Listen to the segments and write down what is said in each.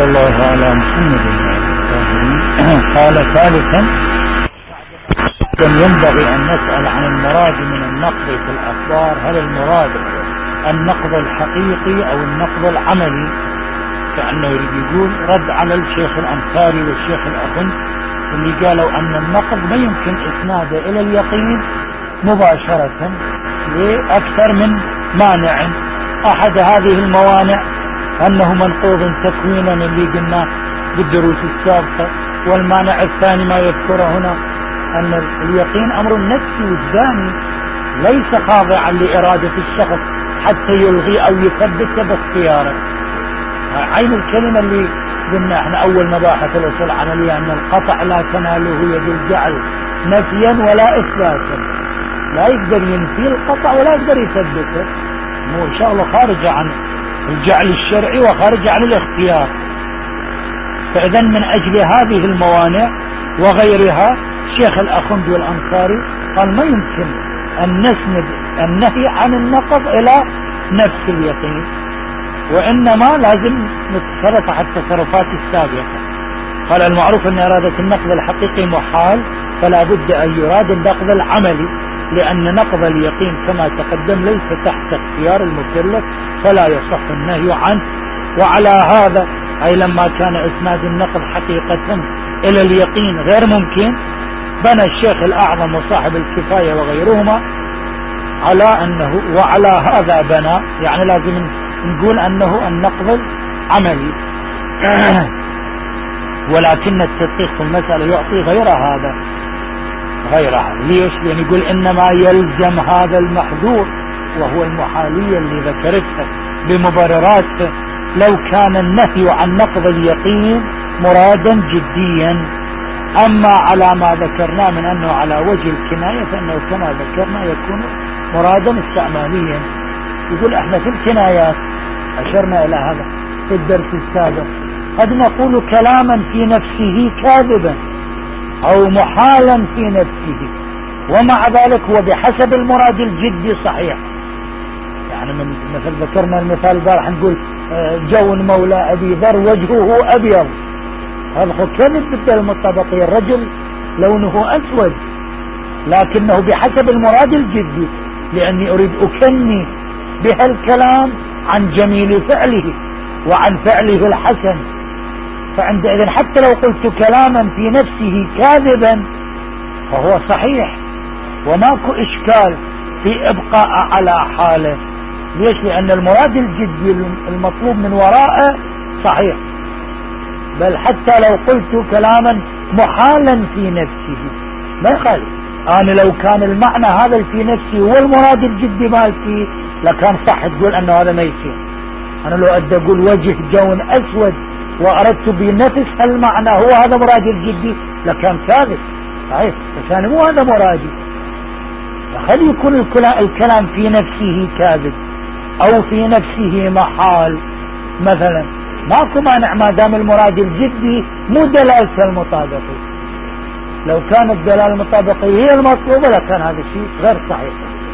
الله على محمد. قال ثالثا ينبغي أن نسأل عن المراد من النقض في الأخبار، هل المراد النقض الحقيقي أو النقض العملي؟ كأنه يقول رد على الشيخ الأنصاري والشيخ الأخن اللي قالوا أن النقض ما يمكن إسناده إلى اليقين مباشرة لأكثر من مانع. أحد هذه الموانع أنه منقوض تكوينا اللي قلنا بالدروس السابقة، والمانع الثاني ما يذكره هنا أن اليقين أمر نفسي وجداني ليس خاضعا لإرادة الشخص حتى يلغي أو يثبت باختياره. عين الكلمة اللي قلنا احنا أول مباحث الأصول العملية أن القطع لا تناله يد الجعل نفيا ولا إثباتا، لا يقدر ينفي القطع ولا يقدر يثبته، مو شغله خارج عن الجعل الشرعي وخارج عن الاختيار. فإذا من أجل هذه الموانع وغيرها شيخ الأخندي والأنصاري قال ما يمكن أن نسند النهي عن النقض إلى نفس اليقين، وإنما لازم نتصرف على التصرفات السابقة. قال المعروف أن إرادة النقض الحقيقي محال، فلا بد أن يراد النقض العملي، لأن نقض اليقين كما تقدم ليس تحت اختيار المكلف فلا يصح النهي عنه. وعلى هذا أي لما كان إسناد النقض حقيقة إلى اليقين غير ممكن، بنى الشيخ الأعظم وصاحب الكفاية وغيرهما على أنه، وعلى هذا بنى، يعني لازم نقول أنه النقض العملي. ولكن التدقيق في المسألة يعطي غير هذا، غيرها. ليش؟ يعني يقول إنما يلزم هذا المحذور وهو المحالية اللي ذكرتها بمبرراته لو كان النهي عن نقض اليقين مرادا جديا. أما على ما ذكرنا من أنه على وجه الكناية فإنه كما ذكرنا يكون مرادا استعماليا. يقول احنا في الكنايات أشرنا إلى هذا في الدرس السابق، قد نقول كلاما في نفسه كاذبا أو محالا في نفسه، ومع ذلك هو بحسب المراد الجدي صحيح. يعني من مثل ذكرنا المثال راح نقول جون مولى أبي ذر وجهه أبيض، هذا هو كذب بالدلالة المطابقية، الرجل لونه أسود لكنه بحسب المراد الجدي، لأني أريد أكني بهالكلام عن جميل فعله وعن فعله الحسن. فعندئذ حتى لو قلت كلاما في نفسه كاذبا فهو صحيح وماكو إشكال في إبقاء على حاله. ليش؟ لأن المراد الجدي المطلوب من وراءه صحيح. بل حتى لو قلت كلاما محالا في نفسه ما يخالف. أنا لو كان المعنى هذا في نفسي هو المراد الجدي مالتي لكان صح تقول أنه هذا ما يصير. أنا لو أدى أقول وجه جون أسود وأردت بنفس المعنى هو هذا مراد الجدي لكان كاذب صحيح، بس أنا مو هذا مرادي. فخلي يكون الكلام في نفسه كاذب أو في نفسه محال مثلا، ماكو مانع ما دام المراد الجدي مو دلالة المطابقة. لو كانت الدلالة المطابقة هي المطلوبة لكان هذا الشيء غير صحيح.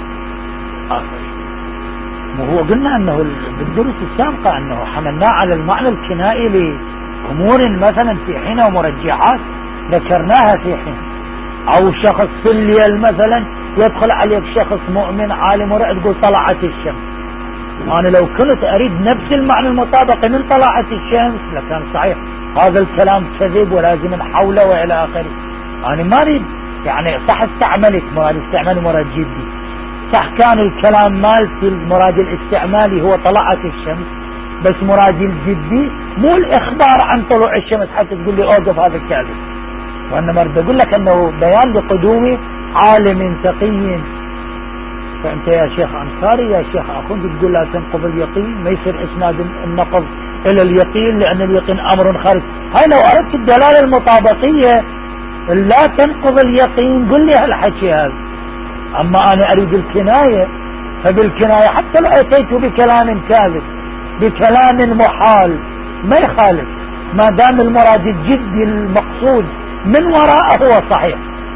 وهو قلنا أنه بالدروس السابقة أنه حملنا على المعنى الكنائي لأمور مثلا في حين ومرجحات ذكرناها في حين، أو شخص في الليل مثلا يدخل عليك شخص مؤمن عالم ورعد تقول طلعت الشمس. أنا لو كنت أريد نفس المعنى المطابق من طلعت الشمس لكان صحيح هذا الكلام كذب ولازم نحوله وإلى آخره. أنا ما أريد يعني صح استعملت مراد استعمالي مراد جدي، صح كان الكلام مالتي المراد الاستعمالي هو طلعت الشمس، بس مراد الجدي مو الإخبار عن طلوع الشمس حتى تقول لي أوقف هذا الكاذب. وأنا مرد أقول لك أنه بيان لقدوم عالم تقي. فأنت يا شيخ أنصاري يا شيخ أخوندي تقول لا تنقض اليقين، ما يصير إسناد النقض إلى اليقين لأن اليقين أمر خارج. هاي لو أردت الدلالة المطابقية لا تنقض اليقين قل لي هالحكي هذا. أما أنا أريد الكناية، فبالكناية حتى لو أتيت بكلام كاذب بكلام محال ما يخالف ما دام المراد الجدي المقصود من وراءه هو صحيح.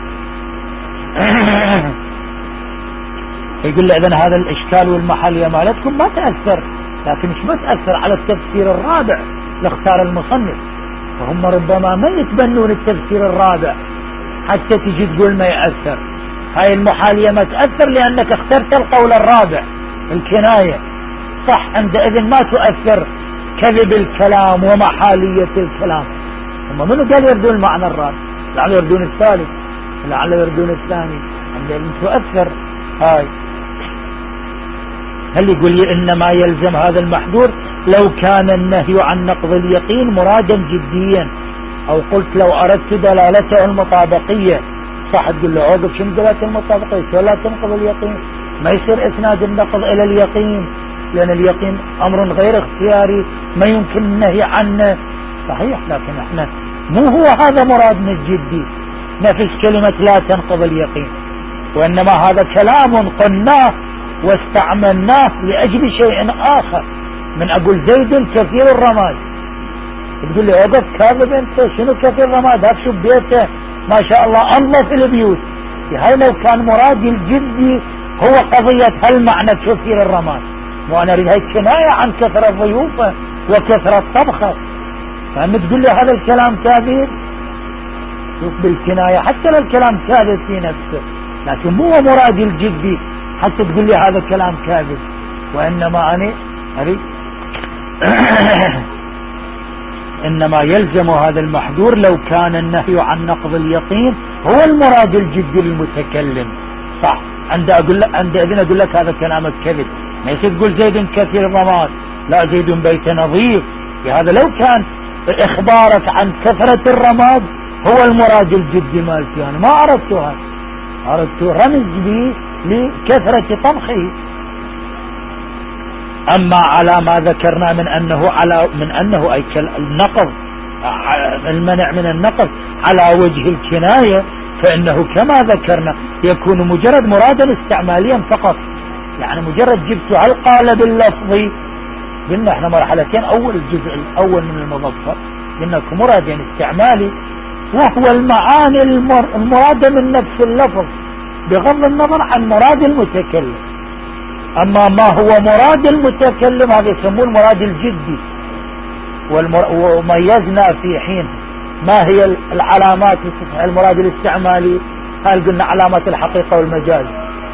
يقول لي إذن هذا الإشكال والمحلية مالتكم ما تأثر، لكن مش بس أثر على التفسير الرابع لاختار المصنف. فهم ربما ما يتبنون التفسير الرابع حتى تجي تقول ما يأثر. هاي المحالية ما تأثر لأنك اخترت القول الرابع الكناية، صح، عندئذ ما تؤثر كذب الكلام ومحالية الكلام. هم منو قال يردون المعنى الرابع؟ لعل يردون الثالث، لعل يردون الثاني، عندئذ تؤثر هاي. هل يقول لي إنما يلزم هذا المحذور لو كان النهي عن نقض اليقين مرادا جديا، أو قلت لو أردت دلالته المطابقية، صح تقول له عوقب شنو دلالة المطابقية؟ ولا تنقض اليقين، ما يصير إسناد النقض إلى اليقين، لأن اليقين أمر غير اختياري ما يمكن النهي عنه. صحيح، لكن احنا مو هو هذا مرادنا الجدي نفس كلمة لا تنقض اليقين، وإنما هذا كلام قلناه واستعملناه لأجل شيء آخر. من أقول زيد كثير الرماد، تقول لي عقب كاذب أنت، شنو كثير الرماد؟ هات شو بيته ما شاء الله أنظف البيوت. هاي لو كان مرادي الجدي هو قضية هل معنى كثير الرماد، وأنا أريد هاي كناية عن كثرة ضيوفه وكثرة طبخه، فهم تقول لي هذا الكلام كاذب؟ شوف بالكناية حتى لو الكلام كاذب في نفسه، لكن مو مرادي الجدي حتى تقول لي هذا كلام كاذب. وإنما أنا أريد إنما يلزم هذا المحذور لو كان النهي عن نقض اليقين هو المراد الجدي للمتكلم، صح، عندئذ أقول لك هذا كلامك كذب. ما يصير تقول زيد كثير الرماد، لا، زيد بيت نظيف. بهذا لو كان إخبارك عن كثرة الرماد هو المراد الجدي مالتي، أنا ما أردتها، أردت رمز به لكثرة طبخه. أما على ما ذكرنا من أنه أي النقض، المنع من النقض على وجه الكناية، فإنه كما ذكرنا يكون مجرد مرادا استعماليا فقط، يعني مجرد جبت القالب اللفظي. قلنا احنا مرحلتين، أول الجزء الأول من المظفر قلنا مراد استعمالي وهو المعاني المرادة من نفس اللفظ بغض النظر عن مراد المتكلم. أما ما هو مراد المتكلم هذا يسموه المراد الجدي. وميزنا في حين ما هي العلامات المراد الاستعمالي. هل قلنا علامات الحقيقة والمجاز،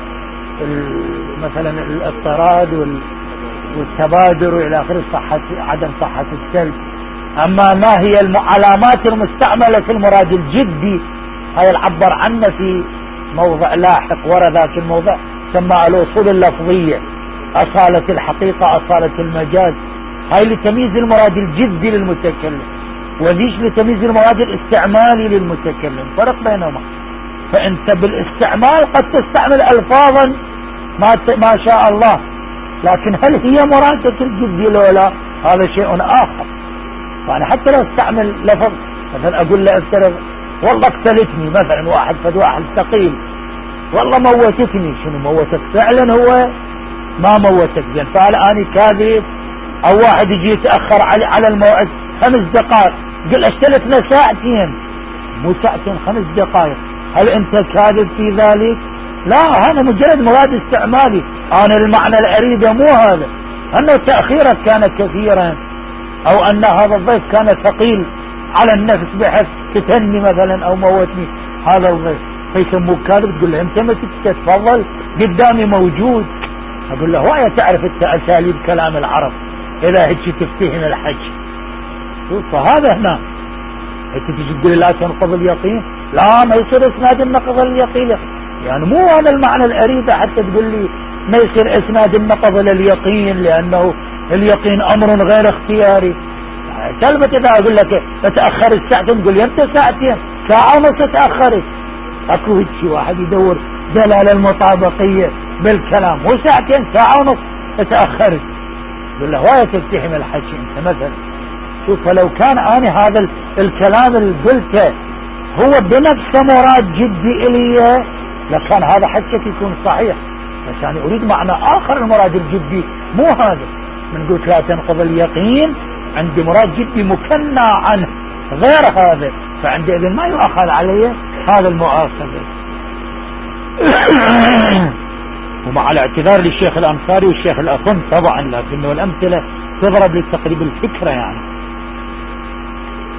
مثلا الاضطراد والتبادر إلى آخره، عدم صحة السلب. أما ما هي العلامات المستعملة في المراد الجدي، هاي العبر عنه في موضع لاحق ورا ذاك الموضع، سمى الأصول اللفظية، أصالة الحقيقة، أصالة المجاز. هاي لتمييز المراد الجدي للمتكلم، وذيش لتمييز المراد الاستعمالي للمتكلم، فرق بينهما. فأنت بالاستعمال قد تستعمل ألفاظا ما شاء الله، لكن هل هي مرادة الجدي لو لا؟ هذا شيء آخر. فأنا حتى لو استعمل لفظ، مثلا أقول له افترض والله اقتلتني، مثلا واحد ثقيل، والله موتتني. شنو موتك؟ فعلا هو ما موتك، زين، فهل أنا كاذب؟ أو واحد يجي يتأخر على الموعد 5 دقائق، قل اشتلتنا ساعتين، مو ساعتين 5 دقائق، هل أنت كاذب في ذلك؟ لا، هذا مجرد مراد استعمالي. أنا المعنى الأريده مو هذا، أنه تأخيرك كان كثيرا، أو أن هذا الضيف كان ثقيل على النفس بحيث تتني مثلا أو موتني هذا الضيف، فيسموك كاذب. تقول له أنت ما تتفضل قدامي موجود. أقول له ويا تعرف أنت أساليب كلام العرب إذا هيك تفتهم الحج. فهذا هنا أنت تجي تقول لا تنقض اليقين، لا، ما يصير إسناد النقض اليقين، يعني مو هذا المعنى الأريده حتى تقول لي ما يصير إسناد النقض لليقين، لأنه اليقين أمر غير اختياري. كلمة إذا أقول لك تأخر الساعتين، تقول لي أنت ساعتين، ساعة ونص تأخرت. أكو هيك واحد يدور دلالة المطابقية بالكلام، مو ساعتين، ساعة ونص تأخرت. يقول له وايا تفتهم الحكي أنت مثلا. شوف، لو كان أنا هذا الكلام اللي قلته هو بنفس مراد جدي إلي لكان هذا حكيك يكون صحيح، بس أنا أريد معنى آخر المراد الجدي مو هذا. من قلت لا تنقض اليقين عندي مراد جدي مكنى عنه غير هذا، فعندئذ ما يؤخذ عليه هذا المؤاخذة. ومع الاعتذار للشيخ الأنصاري والشيخ الأخن طبعا، لكنه الأمثلة تضرب لتقريب الفكرة يعني.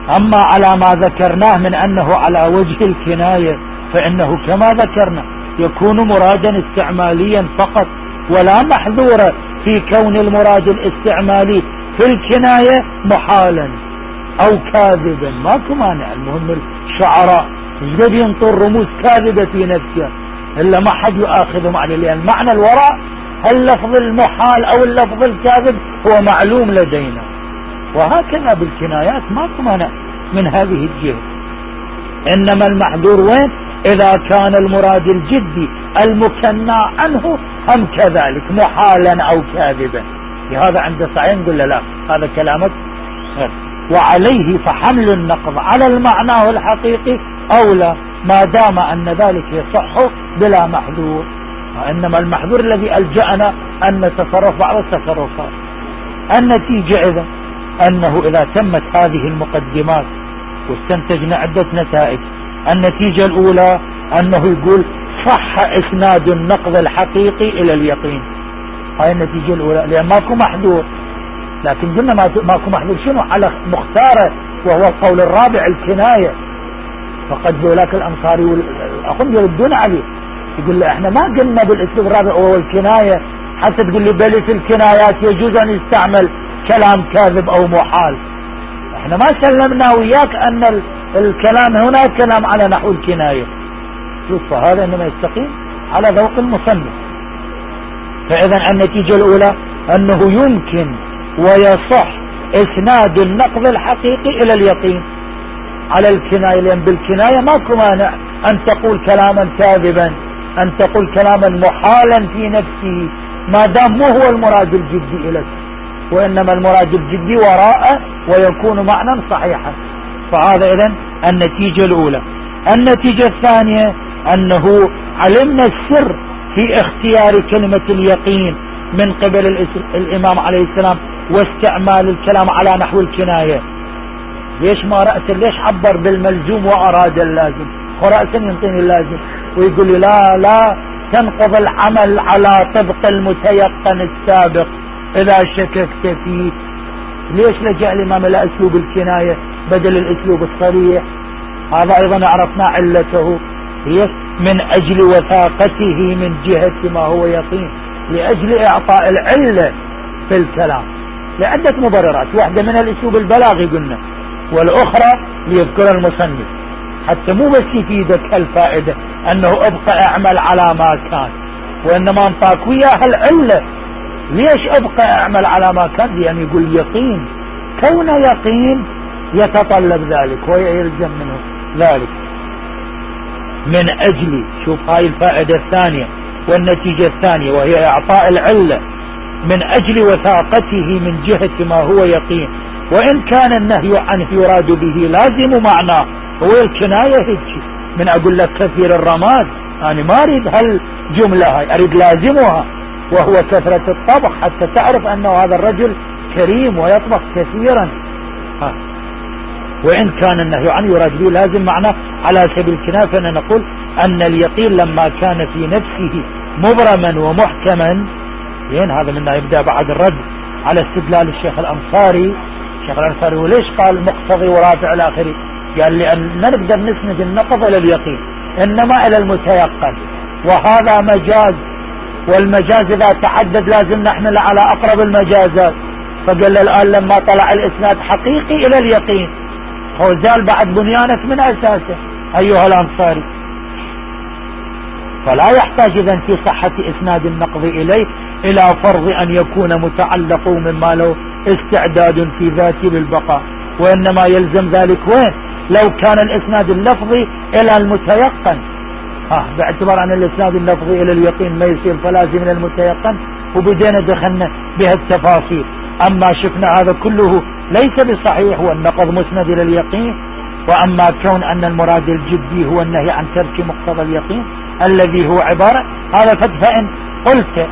أما على ما ذكرناه من أنه على وجه الكناية فإنه كما ذكرنا يكون مرادا استعماليا فقط، ولا محذورة في كون المراد الاستعمالي في الكناية محالا أو كاذبا، ماكو مانع. المهم الشعراء يجب ينطر رموز كاذبة في نفسها إلا ما حد يؤاخذهم عليه، لأن معنى الوراء اللفظ المحال أو اللفظ الكاذب هو معلوم لدينا. وهكذا بالكنايات ماكو مانع من هذه الجهة. إنما المحذور وين؟ إذا كان المراد الجدي المكنى عنه هم كذلك محالا أو كاذبا. لهذا عند صحيح نقول له لا، هذا كلامك. وعليه فحمل النقض على المعنى الحقيقي أولى ما دام أن ذلك يصح بلا محذور. وإنما المحذور الذي ألجأنا أن نتصرف بعض التصرفات. النتيجة إذا أنه إذا تمت هذه المقدمات واستنتجنا عدة نتائج. النتيجة الأولى أنه يقول صح إسناد النقض الحقيقي إلى اليقين. هاي النتيجة الأولى، لأن ماكو محذور. لكن قلنا ماكو محذور شنو على مختاره، وهو القول الرابع الكناية. فقد ذولاك الأنصاري والأخوان يردون عليه، يقول له احنا ما قلنا بالاسلوب الرابع وهو الكناية حتى تقول لي بل في الكنايات يجوز أن يستعمل كلام كاذب أو محال. احنا ما سلمنا وياك أن الكلام هنا كلام على نحو الكناية. شوف هذا إنما يستقيم على ذوق المصنف. فإذا النتيجة الأولى أنه يمكن ويصح إسناد النقض الحقيقي إلى اليقين على الكناية، لأن بالكناية ماكو مانع أن تقول كلاما كاذبا، أن تقول كلاما محالا في نفسه، ما دام مو هو المراد الجدي إليك، وإنما المراد الجدي وراءه ويكون معنى صحيحا. فهذا إذن النتيجة الأولى. النتيجة الثانية أنه علمنا السر في اختيار كلمة اليقين من قبل الإمام عليه السلام واستعمال الكلام على نحو الكناية. ليش ما رأسا؟ ليش عبر بالملزوم وأراد اللازم؟ ورأسا ينطيني اللازم ويقول لي لا تنقض العمل على طبق المتيقن السابق إذا شككت فيه. ليش لجأ الإمام إلى أسلوب الكناية بدل الأسلوب الصريح؟ هذا أيضا عرفنا علته، هي من أجل وثاقته من جهة ما هو يقين، لأجل إعطاء العلة في الكلام لعدة مبررات. واحدة من الأسلوب البلاغي قلنا، والأخرى ليذكر المصنف حتى مو بس يفيدك الفائدة أنه ابقى اعمل على ما كان، وإنما انطاك وياها العلة. ليش ابقى اعمل على ما كان؟ لأن يقول يقين، كون يقين يتطلب ذلك ويلزم منه ذلك. من أجل، شوف هاي الفائدة الثانية والنتيجة الثانية وهي إعطاء العلة، من أجل وثاقته من جهة ما هو يقين، وإن كان النهي عنه يراد به لازم معناه. هو الكناية هيك من أقول لك كثير الرماد، أنا ما أريد هالجملة هاي، أريد لازمها وهو كثرة الطبخ حتى تعرف أنه هذا الرجل كريم ويطبخ كثيرا. وإن كان النهي عنه يراد به لازم معناه على سبيل الكناية. فأنا نقول أن اليقين لما كان في نفسه مبرما ومحكما، لين هذا منا يبدأ بعد الرد على استدلال الشيخ الأنصاري. الشيخ الأنصاري وليش قال مقتضي ورافع الآخري؟ قال لأن ما نقدر نسند النقض إلى اليقين، إنما إلى المتيقن، وهذا مجاز، والمجاز إذا تعدد لازم نحمل على أقرب المجازات. فقال الآن لما طلع الإسناد حقيقي إلى اليقين هو زال بعد بنيانك من أساسه أيها الأنصاري. فلا يحتاج إذن في صحة إسناد النقض إليه إلى فرض أن يكون متعلق مما له استعداد في ذاته للبقاء، وإنما يلزم ذلك وين؟ لو كان الإسناد اللفظي إلى المتيقن. باعتبار أن الإسناد اللفظي إلى اليقين ما يصير فلازم إلى المتيقن، وبدينا دخلنا بها التفاصيل. أما شفنا هذا كله ليس بصحيح والنقض مسند إلى اليقين. وأما كون أن المراد الجدي هو النهي عن ترك مقتضى اليقين الذي هو عبارة هذا فإن قلت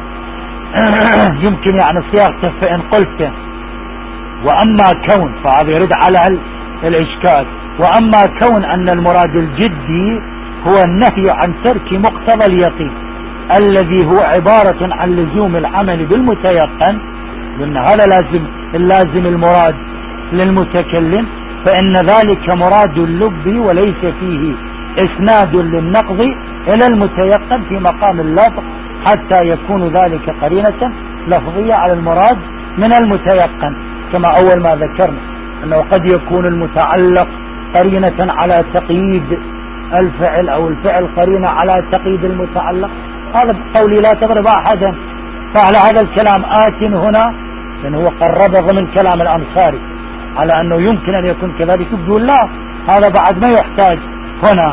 يمكن يعني صياغته فإن قلت. وأما كون، فهذا يرد على الإشكال، وأما كون أن المراد الجدي هو النهي عن ترك مقتضى اليقين الذي هو عبارة عن لزوم العمل بالمتيقن، لأن هذا اللازم المراد للمتكلم. فإن ذلك مراد اللب وليس فيه إسناد للنقض إلى المتيقن في مقام اللفظ، حتى يكون ذلك قرينة لفظية على المراد من المتيقن، كما أول ما ذكرنا أنه قد يكون المتعلق قرينة على تقييد الفعل، أو الفعل قرينة على تقييد المتعلق. هذا قولي لا تضرب أحدا، فعلى هذا الكلام آت هنا، لأنه هو قرب ضمن كلام الأنصاري على أنه يمكن أن يكون كذلك، يقول لا، هذا بعد ما يحتاج هنا.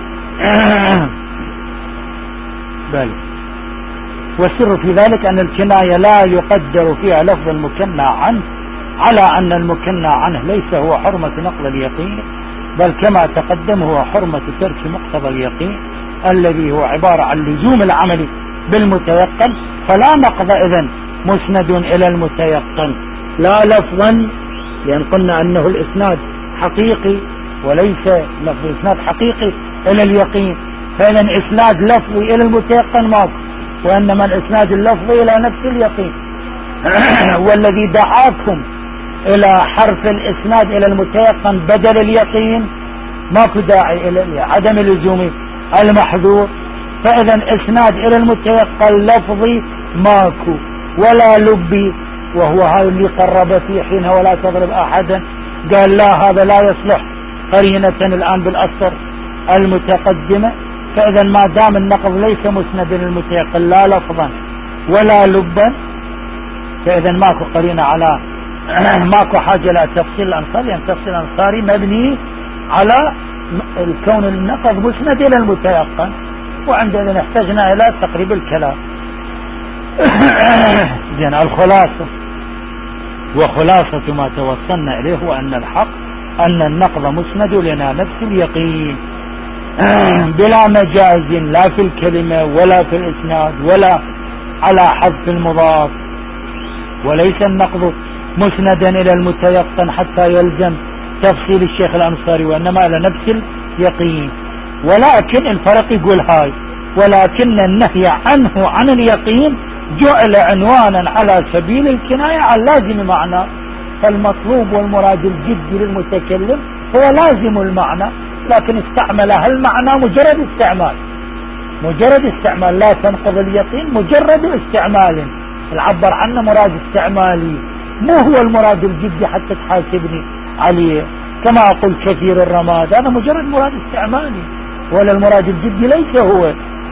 بل والسر في ذلك أن الكناية لا يقدر فيها لفظ المكنى عنه، على أن المكنى عنه ليس هو حرمة نقل اليقين، بل كما تقدم هو حرمة ترك مقتضى اليقين الذي هو عبارة عن لزوم العمل بالمتيقن. فلا نقض إذن مسند إلى المتيقن لا لفظا، لأن قلنا أنه الإسناد حقيقي وليس لفظ إسناد حقيقي إلى اليقين، فإذا إسناد لفظي إلى المتيقن ماكو، وإنما الإسناد اللفظي إلى نفس اليقين. والذي دعاكم إلى حرف الإسناد إلى المتيقن بدل اليقين ماكو داعي إلى عدم لزوم المحذور، فإذا إسناد إلى المتيقن لفظي ماكو ولا لبي، وهو هذا اللي قرب فيه حينها ولا تضرب أحدا، قال لا، هذا لا يصلح قرينة الآن بالأثر المتقدمة. فإذا ما دام النقض ليس مسند للمتيقن لا لفظا ولا لبا، فإذا ماكو قرينة على ماكو حاجة لا تفصيل الأنصاري، يعني تفصيل الأنصاري مبني على الكون النقض مسند إلى المتيقن، وعندنا احتجنا إلى تقريب الكلام. زين، الخلاصة وخلاصة ما توصلنا إليه هو أن الحق أن النقض مسند لنا نفس اليقين بلا مجاز، لا في الكلمة ولا في الإسناد ولا على حذف المضاف، وليس النقض مسندا إلى المتيقن حتى يلزم تفصيل الشيخ الأنصاري، وإنما إلى نفس اليقين. ولكن الفرق يقول هاي، ولكن النهي عنه عن اليقين جعل عنوانا على سبيل الكناية عن لازم معنى، فالمطلوب والمراد الجدي للمتكلم هو لازم المعنى، لكن استعمل هالمعنى مجرد استعمال لا تنقض اليقين، مجرد استعمال العبر عنه مراد استعمالي، مو هو المراد الجدي حتى تحاسبني عليه. كما أقول كثير الرماد، هذا مجرد مراد استعمالي، ولا المراد الجدي ليس هو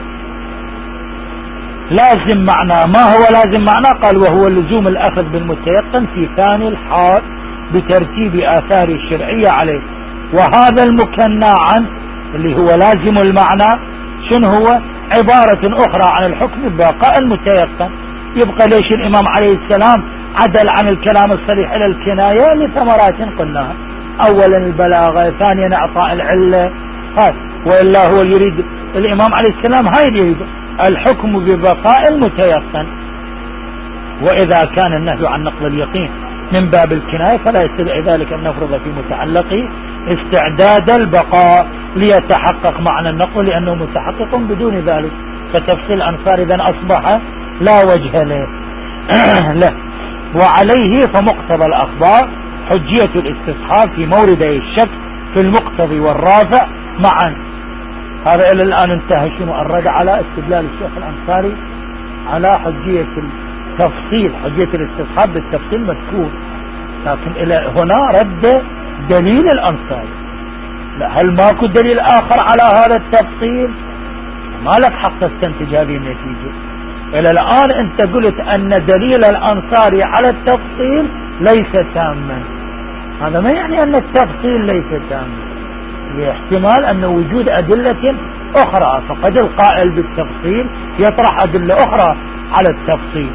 لازم معنى. ما هو لازم معنى؟ قال وهو لزوم الأخذ بالمتيقن في ثاني الحال بترتيب آثار الشرعية عليه. وهذا المكنى عنه اللي هو لازم المعنى شنو هو؟ عبارة أخرى عن الحكم ببقاء المتيقن. يبقى ليش الإمام عليه السلام عدل عن الكلام الصريح إلى الكناية؟ لثمرات قلناها، أولا البلاغة، ثانيا إعطاء العلة، وإلا هو يريد الإمام عليه السلام هاي يريد الحكم ببقاء المتيقن. وإذا كان النهي عن نقل اليقين من باب الكناية فلا يستدعي ذلك أن نفرض في متعلقه استعداد البقاء ليتحقق معنى النقل، لأنه متحقق بدون ذلك، فتفصيل أنصار إذن أصبح لا وجه له. لا. وعليه فمقتضى الأخبار حجية الاستصحاب في موردي الشك في المقتضي والرافع معا. هذا إلى الآن انتهى شنو؟ الرد على استدلال الشيخ الأنصاري على حجية التفصيل، حجية الاستصحاب بالتفصيل مذكور، لكن إلى هنا رد دليل الأنصاري. لا، هل ماكو دليل آخر على هذا التفصيل؟ ما لك حق تستنتج هذه النتيجة. إلى الآن أنت قلت أن دليل الأنصاري على التفصيل ليس تاما، هذا ما يعني أن التفصيل ليس تاما، احتمال أن وجود أدلة أخرى، فقد القائل بالتفصيل يطرح أدلة أخرى على التفصيل.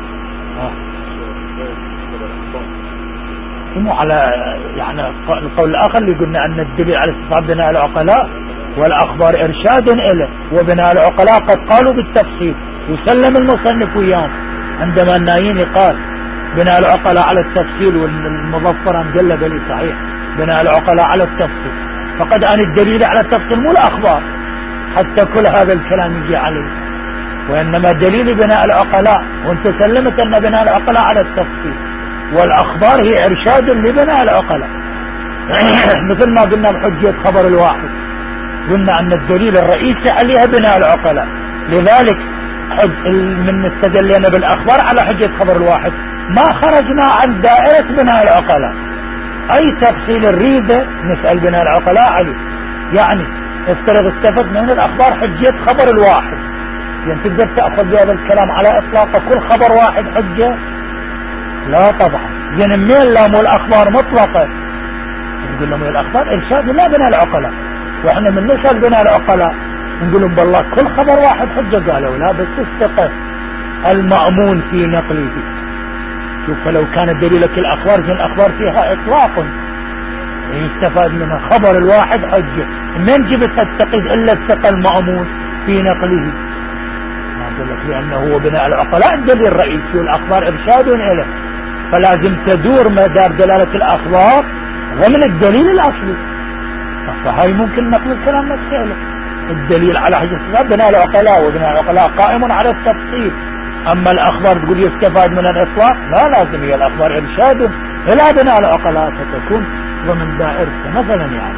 مو على يعني القول الآخر اللي قلنا أن الدليل على استصحاب بناء العقلاء والأخبار إرشاد إليه، وبناء العقلاء قد قالوا بالتفصيل، وسلم المصنف وياهم عندما النايين قال بناء العقلاء على التفصيل، والمظفر مجلد لي صحيح بناء العقلاء على التفصيل، فقد أن الدليل على التفصيل مو الأخبار حتى كل هذا الكلام يجي عليه، وإنما دليل بناء العقلاء، وانت سلمت أن بناء العقلاء على التفصيل، والأخبار هي إرشاد لبناء العقلاء. مثل ما قلنا بحجية خبر الواحد، قلنا أن الدليل الرئيسي عليها بناء العقلاء، لذلك من استدلنا بالأخبار على حجية خبر الواحد ما خرجنا عن دائرة بناء العقلاء. أي تفصيل الريدة نسأل بناء العقلاء عليه. يعني افترض استفدنا من الأخبار حجية خبر الواحد، يعني تقدر تأخذ بهذا الكلام على إطلاقه كل خبر واحد حجة؟ لا طبعا. يعني مين لاموا الأخبار مطلقة؟ نقول لهم الأخبار إرشاد لا بناء العقلاء، وإحنا من نسأل بناء العقلاء نقول لهم بالله كل خبر واحد حجة. قالوا لا، بس الثقة المأمون في نقله. شوف لو كانت دليلك الأخبار في الأخبار فيها إطلاق يستفاد منها خبر الواحد حجة، من جبت تتقيد إلا الثقة المأمون في نقله؟ ما أقول لك لأنه هو بناء العقلاء الدليل الرئيسي والأخبار إرشاد إليه، فلازم تدور مدار دلالة الأخبار ضمن الدليل الأصلي. فهاي ممكن نقل الكلام نفسه. الدليل على حجة بناء العقلاء، وبناء العقلاء قائم على التفصيل. أما الأخبار تقول يستفاد من الإطلاق، لا، لازم هي الأخبار إرشاد إلى بناء العقلاء فتكون ضمن دائرته مثلا. يعني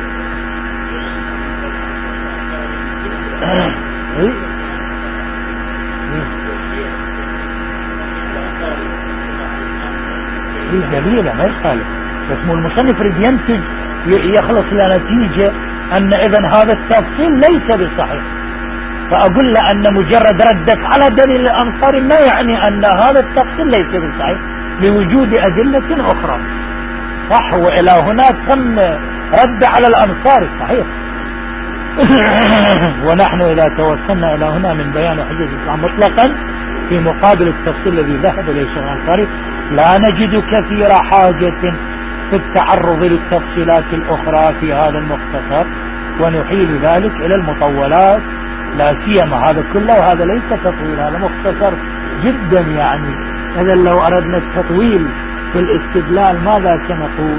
هي دليلة ما يخالف، بس مو المصنف يريد ينتج يخلص لنتيجة أن إذن هذا التفصيل ليس بصحيح. فأقول له أن مجرد ردك على دليل الأنصاري ما يعني أن هذا التفصيل ليس بصحيح لوجود أدلة أخرى. صح، وإلى هنا تم رد على الأنصاري صحيح. ونحن إذا توصلنا إلى هنا من بيان حجة الإسلام مطلقا في مقابل التفصيل الذي ذهب إليه الشيخ الأنصاري، لا نجد كثير حاجة في التعرض للتفصيلات الأخرى في هذا المختصر، ونحيل ذلك إلى المطولات لا سيما هذا كله. وهذا ليس تطويل، هذا مختصر جدا. يعني إذا لو أردنا التطويل في الاستدلال ماذا سنقول؟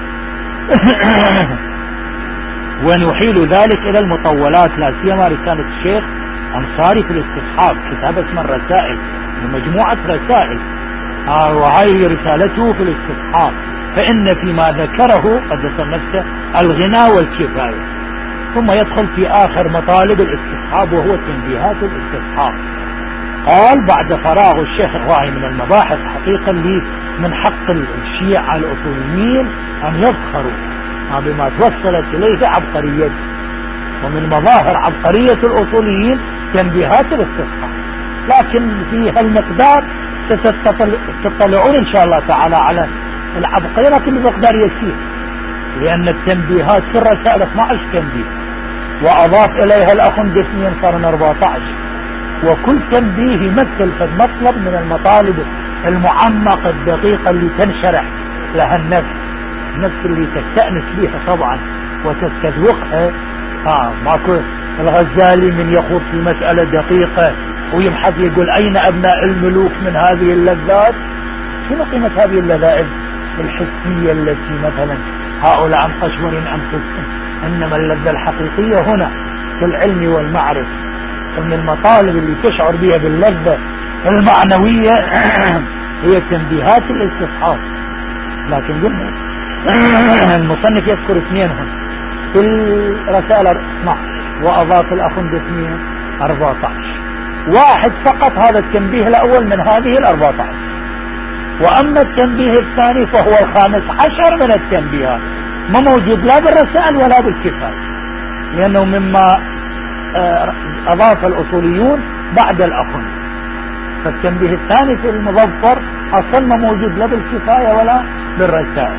ونحيل ذلك إلى المطولات لا سيما رسالة الشيخ أنصاري في الاستصحاب، كتاب اسمه الرسائل، مجموعة رسائل، وهي رسالته في الاستصحاب. فإن فيما ذكره قدس نفسه الغنى والكفاية، ثم يدخل في آخر مطالب الاستصحاب وهو تنبيهات الاستصحاب. قال بعد فراغ الشيخ الراعي من المباحث حقيقة لي من حق الشيعة الأصوليين أن يفخروا بما توصلت إليه عبقرية، ومن مظاهر عبقرية الأصوليين تنبيهات الاستصحاب. لكن في هالمقدار ستطلعون إن شاء الله تعالى على العبقرية، لكن بمقدار يسير، لأن التنبيهات في الرسائل 12 تنبيه، وأضاف إليها الأخ دسميا صار 14، وكل تنبيه يمثل مطلب من المطالب المعمقة الدقيقة اللي تنشرح لها النفس اللي تستأنس بها طبعا وتستذوقها. ماكو الغزالي من يخوض في مسألة دقيقة ويبحث يقول أين أبناء الملوك من هذه اللذات؟ شنو قيمة هذه اللذائذ الحسية التي مثلا هؤلاء مقشورين أنفسهم؟ إنما اللذة الحقيقية هنا في العلم والمعرفة. ومن المطالب اللي تشعر بها باللذة المعنوية هي تنبيهات الاستصحاب. لكن قلنا المصنف يذكر اثنين هنا في الرسالة 12، وأضاف الأخ دسميا 14. واحد فقط هذا التنبيه الأول من هذه 14، وأما التنبيه الثاني فهو 15 من التنبيهات، ما موجود لا بالرسائل ولا بالكفاية، لأنه مما أضاف الأصوليون بعد الأخن. فالتنبيه الثاني في المظفر أصلا ما موجود لا بالكفاية ولا بالرسائل.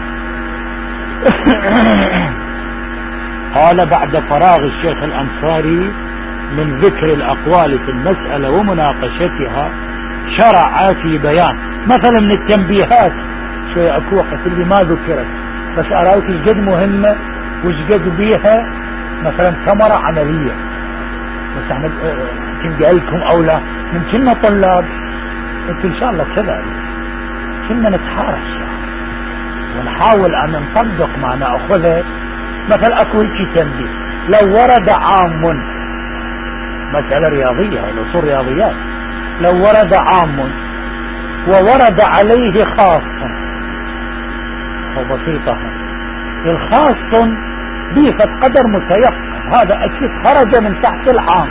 قال بعد فراغ الشيخ الأنصاري من ذكر الأقوال في المسألة ومناقشتها شرع في بيان مثلا من التنبيهات شوية أكو وقت اللي ما ذكرت، بس أراك جد مهمة وجد بيها مثلا ثمرة عملية. بس احنا يمكن قالكم أو لا، يمكننا طلاب انت إن شاء الله كذا كنا نتحارش ونحاول أن نطبق ما نأخذه. مثلا أكو هيك تنبيه، لو ورد عام، مسألة رياضية الأصول رياضيات، لو ورد عام وورد عليه خاص، وبسيطة الخاص ضيفة قدر متيقن، هذا أكيد خرج من تحت العام.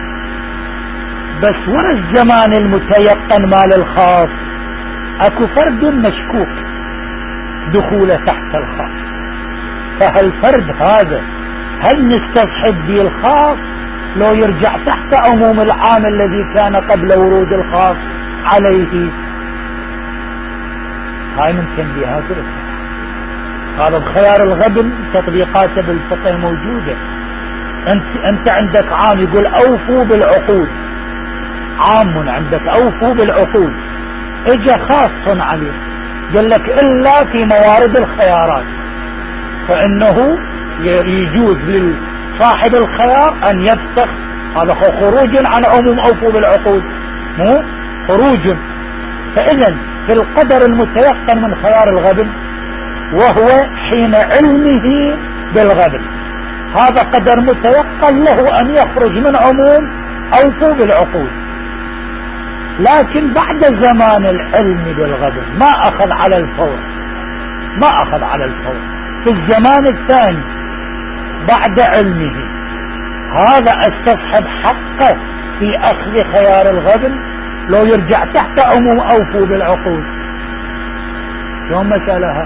بس ورا الزمان المتيقن مال الخاص اكو فرد مشكوك دخوله تحت الخاص، فهالفرد هذا هل نستصحب به الخاص لو يرجع تحت عموم العام الذي كان قبل ورود الخاص عليه؟ هاي من تنبيهات الاسلام. هذا بخيار الغبن تطبيقاته بالفقه موجودة. انت عندك عام يقول اوفوا بالعقود، عام عندك اوفوا بالعقود، اجا خاص عليه قال لك الا في موارد الخيارات، فانه يجوز لصاحب الخيار ان يفسخ. هذا خروج عن عموم اوفوا بالعقود، مو خروج. فاذا في القدر المتيقن من خيار الغبن وهو حين علمه بالغبن، هذا قدر متيقن له ان يخرج من عموم اوفوا بالعقود. لكن بعد زمان العلم بالغبن ما اخذ على الفور، ما اخذ على الفور، في الزمان الثاني بعد علمه هذا استصحب حقه في اخذ خيار الغبن لو يرجع تحت عموم اوفوا بالعقود. شلون مسألة؟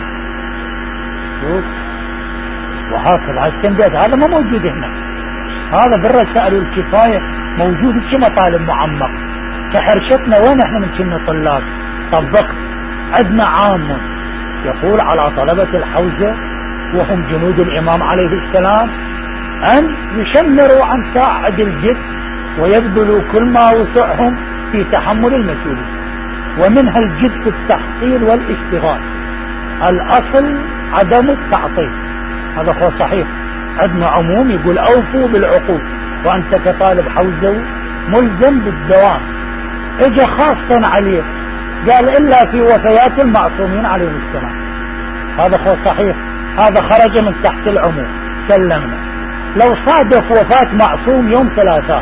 وهكذا التنبيهات هذا ما موجود هنا، هذا بالرسائل والكفاية موجود كمطالب معمق. فحرشتنا وين احنا من كنا طلاب طبقت. عندنا عام يقول على طلبة الحوزة وهم جنود الامام عليه السلام ان يشمروا عن ساعد الجد ويبذلوا كل ما وسعهم في تحمل المسؤولية، ومنها الجد في التحصيل والاشتغال، الاصل عدم التعطيل. هذا هو صحيح. عندنا عموم يقول اوفوا بالعقود وانت كطالب حوزوي ملزم بالدوام. اجا خاصا عليه قال الا في وفيات المعصومين عليهم السلام، هذا هو صحيح، هذا خرج من تحت العموم سلمنا. لو صادف وفاة معصوم يوم ثلاثاء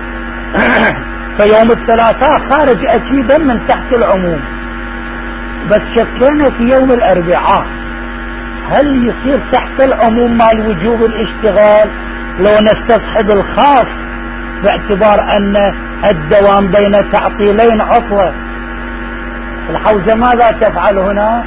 فيوم الثلاثاء خارج اكيدا من تحت العموم، بس شكينا في يوم الاربعاء هل يصير تحت العموم مال وجوب الاشتغال لو نستصحب الخاص باعتبار ان الدوام بين تعطيلين عطوة. الحوزة ماذا تفعل هنا؟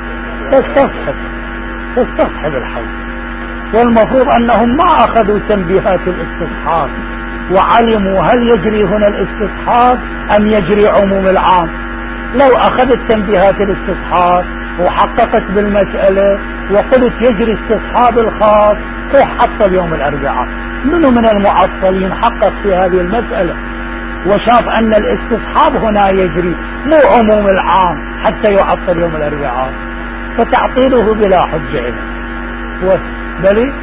تستصحب الحوزة، والمفروض انهم ما اخذوا تنبيهات الاستصحاب وعلموا هل يجري هنا الاستصحاب ام يجري عموم العام. لو اخذت تنبيهات الاستصحاب وحققت بالمسألة وقلت يجري استصحاب الخاص روح حصل يوم الاربعاء. منو من المعطلين حقق في هذه المسألة وشاف ان الاستصحاب هنا يجري مو عموم العام حتى يعطل يوم الاربعاء، فتعطيله بلا حجة له. بلي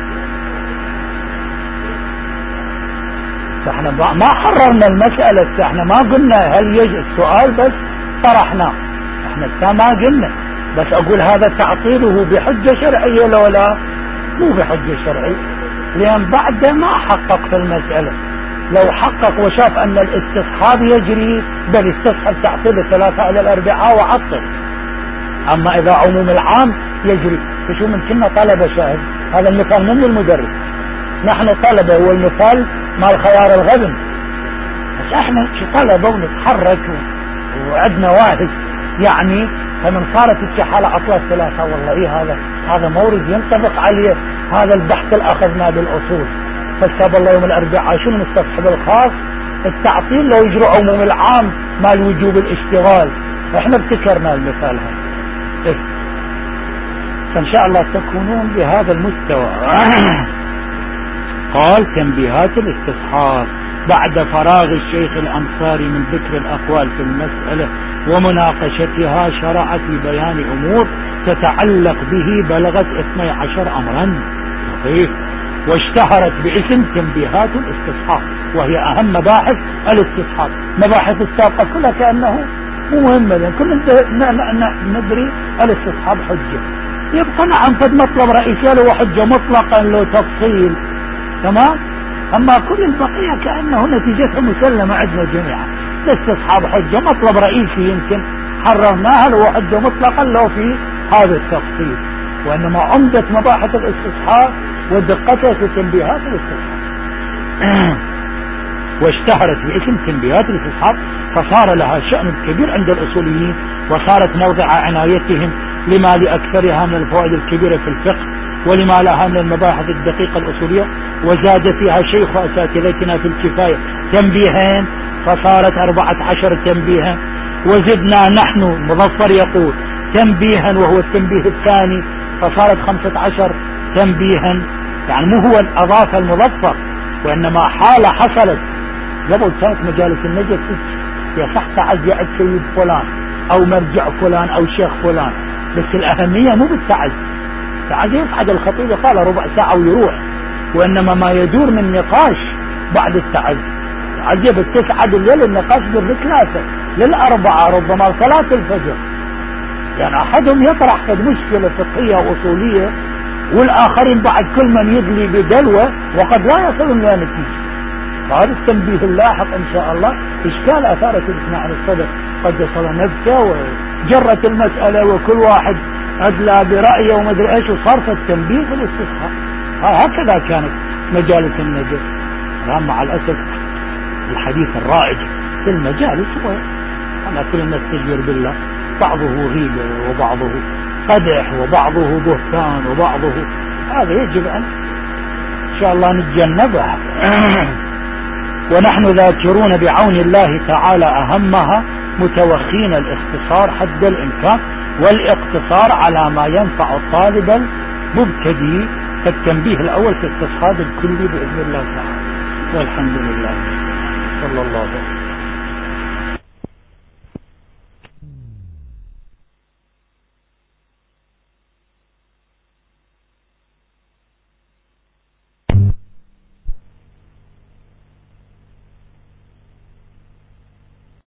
فاحنا ما حررنا المسألة، احنا ما قلنا هل يجري، السؤال بس طرحنا، احنا ما قلنا، بس اقول هذا تعطيله بحجة شرعية لو لا؟ مو بحجة شرعية، لان بعد ما حقق في المسألة. لو حقق وشاف ان الاستصحاب يجري بل استصحب تعطيل الثلاثاء الى الاربعاء وعطل. اما اذا عموم العام يجري فشو من كنا طلبة شاهد. هذا المثال من المدرس، نحن طلبة والمثال مال خيار الغبن، بس احنا طلبة ونتحرك وعندنا واحد يعني. فمن صارت الشحالة عطلة الثلاثاء والله ايه هذا مورد ينطبق عليه هذا البحث اللي اخذناه بالاصول. فالساب الله يوم الاربعاء شنو مستصحب الخاص التعطيل لو يجري عموم العام مال وجوب الاشتغال. احنا ابتكرنا المثال هذا إيه؟ فان شاء الله تكونون بهذا المستوى. قال تنبيهات الاستصحاب بعد فراغ الشيخ الأنصاري من ذكر الأقوال في المسألة ومناقشتها شرع في بيان أمور تتعلق به بلغت 12 أمرا صحيح، واشتهرت باسم تنبيهات الاستصحاب، وهي أهم مباحث الاستصحاب. مباحث السابقة كلها كأنه مو مهمة، لأن كلنا ندري الاستصحاب حجة، يبقى نعم فد مطلب رئيسي له حجة مطلقا له تفصيل تمام. اما كل البقية كأنه نتيجتها مسلمة عندنا جميعا. الاستصحاب حجة مطلب رئيسي يمكن حررناها له حجة مطلقا له في هذا التفصيل. وإنما عمدة مباحث الاستصحاب ودقتها في تنبيهات الاستصحاب واشتهرت باسم تنبيهات الاستصحاب، فصار لها شأن كبير عند الأصوليين، وصارت موضع عنايتهم لما لأكثرها من الفوائد الكبيرة في الفقه، ولما لها من المباحث الدقيقة الأصولية. وزاد فيها شيخ أساتذتنا في الكفاية تنبيهين، فصارت 14 تنبيها. وزدنا نحن، مظفر يقول، تنبيها وهو التنبيه الثاني، فصارت 15 تنبيها. يعني مو هو الأضاف المظفر، وإنما حالة حصلت قبل كانت مجالس النجف يصح تعزي عند سيد فلان أو مرجع فلان أو شيخ فلان، بس الأهمية مو بالتعزي. تعزي يصعد الخطيب قال ربع ساعة ويروح، وإنما ما يدور من نقاش بعد التعزي. تعزي بالتسعة الليل النقاش بالثلاثة للأربعة ربما صلاة الفجر، يعني أحدهم يطرح قد مشكلة فقهية وأصولية، والآخرين بعد كل من يدلي بدلوة وقد لا يصلون إلى نتيجة. هذا التنبيه اللاحق إن شاء الله إشكال أثارة الإجماع على الصدر قد صل نفسه وجرت المسألة وكل واحد أدلى برأيه ومدري إيش، وصرف التنبيه في الاستصحاب. هكذا كانت مجالس النجف. مع الأسف الحديث الرائج في المجالس هو أنا كل الناس تجبر بالله، بعضه غيبة وبعضه قدح وبعضه بهتان وبعضه، هذا يجب أن شاء الله نتجنبها. ونحن ذاكرون بعون الله تعالى أهمها، متوخين الاختصار حد الإمكان والاقتصار على ما ينفع الطالب المبتدئ، فالتنبيه الأول في استصحاب الكلي بإذن الله تعالى، والحمد لله. صلى الله عليه وسلم.